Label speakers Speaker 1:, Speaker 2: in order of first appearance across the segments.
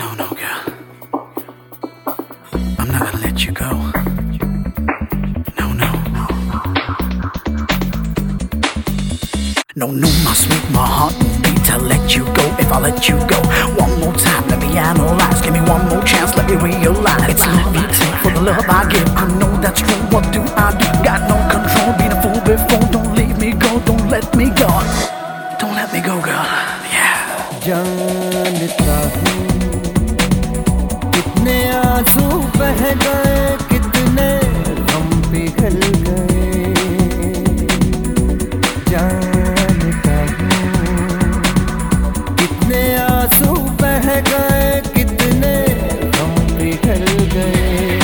Speaker 1: No, no, girl. I'm not gonna let you go. No, no. No, no, my sweet, my heart won't beat to let you go. If I let you go one more time, let me analyze. Give me one more chance, let me realize. It's love you take for the love I give. I know that's true, what do I do? Got no control, been a fool before. Don't leave me go, don't let me go. Don't let me go, girl. Yeah.
Speaker 2: जानता हूँ कितने आंसू बह गए, कितने गम पिघल गए। जानता हूँ कितने आंसू बह गए, कितने गम पिघल गए।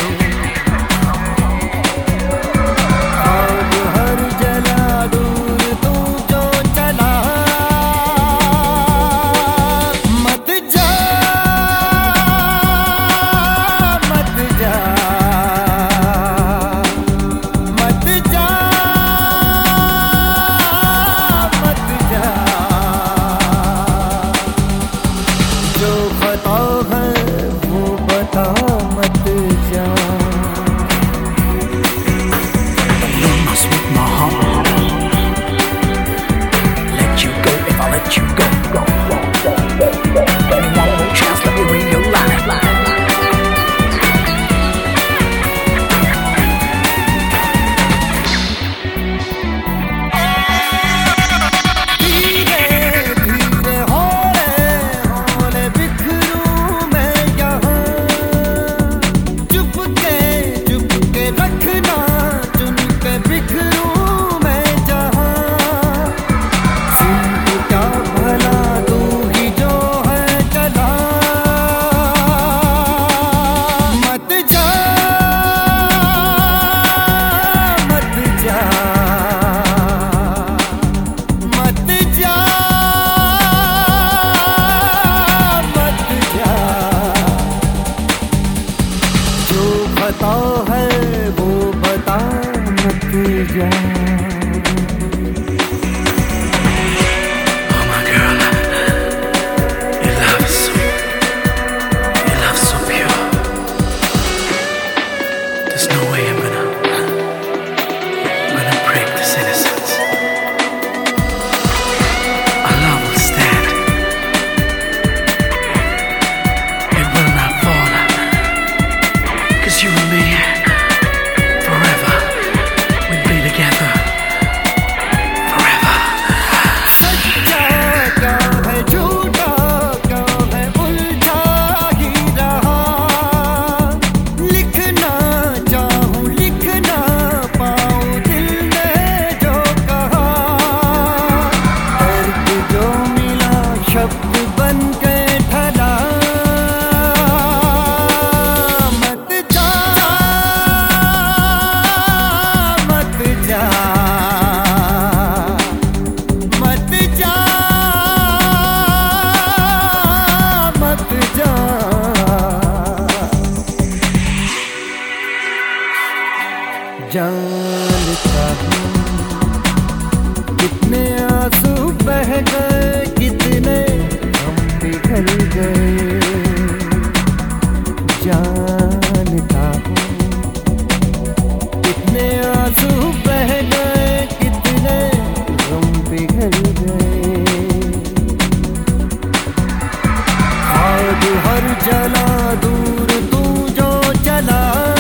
Speaker 2: अब हर जला दूर तू जो चला, बता है वो बता मत जा।
Speaker 1: You and me, forever, we'll be together, forever.
Speaker 2: सच्चा क्या है झूठा क्या है उलझा ही रहा, लिखना चाहूं लिख ना पाऊं दिल ने जो कहा। दर्द जो मिला शब्द बन के ढला, जानता हूँ कितने आंसू बह गए, कितने गम पिघल गए। जानता हूँ कितने आंसू बह गए, कितने गम पिघल गए। आज हर जला दूर तू जो चला,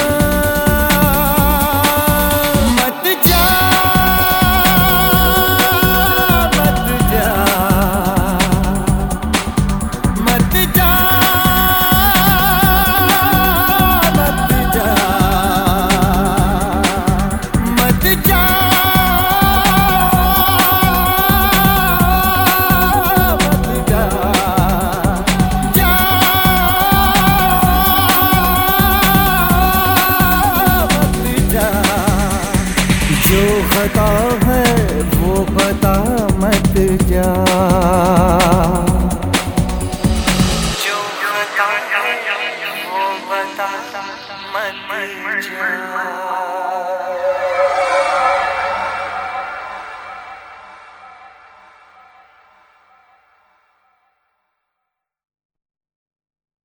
Speaker 2: जो खता है वो बता मत जा। जो खता है वो बता मत जा।